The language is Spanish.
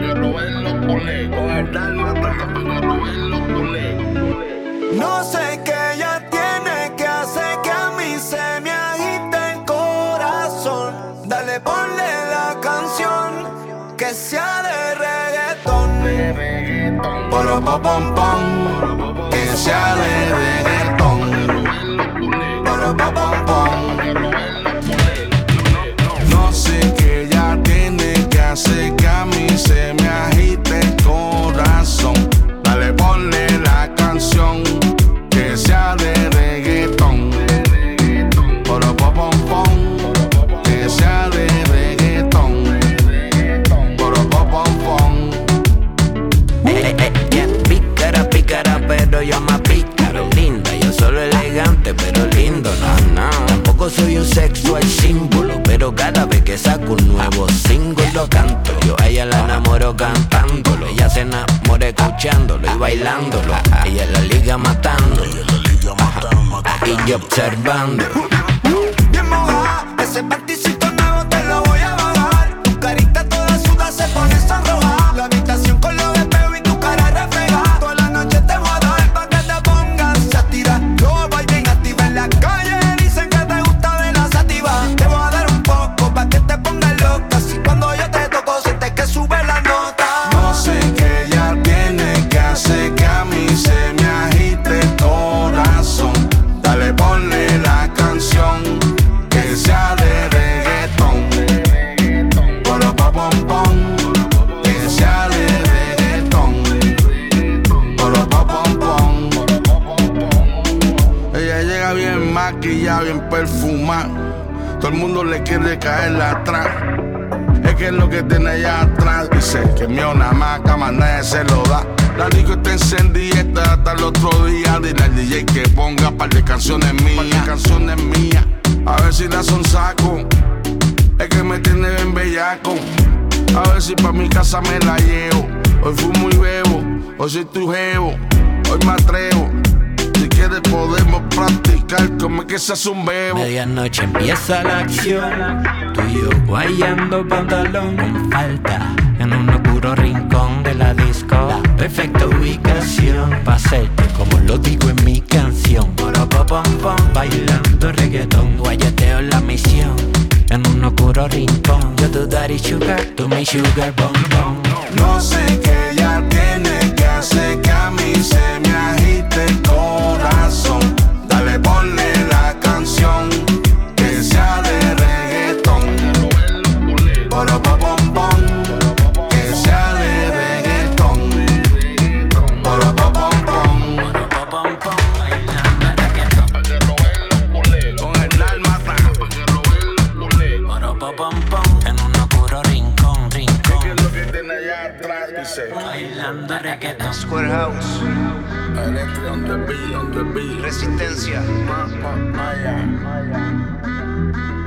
No sé qué ella tiene que hace que a mí se me agite el corazón. Dale, ponle la canción que sea de reggaetón. Poro pom pom pom, que sea de reggaetón. Poro pom pom pom. No sé qué ella tiene que hace que a mí se me agite el corazón. Dale, ponle la canción que sea de reggaetón. Poro pom pom pom, que sea de reggaetón. Poro pom pom pom. Pícara, pero yo más pícaro. Linda, yo solo elegante, pero lindo, no. Tampoco soy un sexual símbolo, pero cada vez que saco un nuevo single lo canto. Yo a ella la enamoro cantándolo, ella se enamora escuchándolo y bailándolo. Ella la liga matando, y yo observando. Bien mojada, ese panticito nuevo te lo voy a bajar. Tu carita toda suda se pone sonroja. La habitación con los espejos y tu cara refleja. Toda la noche te voy a dar pa' que te pongas a tirar. Yo voy bien activa en la calle, dicen que te gusta de la sativa. Te voy a dar un poco pa' que te pongas loca. Si cuando yo te toco sientes que sube la nota. No sé qué ella tiene que hace que a mí se me agite el corazón. Dale, ponle la canción que sea de reggaetón. Poro pom pom pom, que sea de reggaetón. Poro pom pom pom. Ella llega bien maquillada, bien perfumada. Todo el mundo le quiere caer atrás. Es que es lo que tiene allá atrás. Dice que mío nada más, que más nadie se lo da. La disco está encendida, está hasta el otro día. Dile al DJ que ponga par de canciones mías. A ver si la son saco. Es que me tiene bien bellaco. A ver si pa' mi casa me la llevo. Hoy fumo y bebo, hoy soy tu jevo. Hoy me atrevo. Si quieres podemos practicar como es que se hace un bebo. Medianoche empieza la acción. Tú y yo guayando pantalón con falta en un oscuro rincón de la disco. La perfecta ubicación pa' hacerte como lo digo en mi canción. Poro pom pom pom, bailando reggaetón. Guayeteo la misión en un oscuro rincón. Yo tu daddy sugar, tú mi sugar bom bom. No sé qué ella tiene que hace que a mí se me agite el corazón. Dale, ponle la canción que sea de reggaetón. Poro pom pom pom, que sea de reggaetón. Poro pom pom pom. Con el alma atrás. Poro pom pom pom, en un oscuro rincón. ¿Qué es lo que tiene allá atrás? Dice Bailando reggaetón. Square House, Electric on the beat, on the beat. Resistencia. Maya.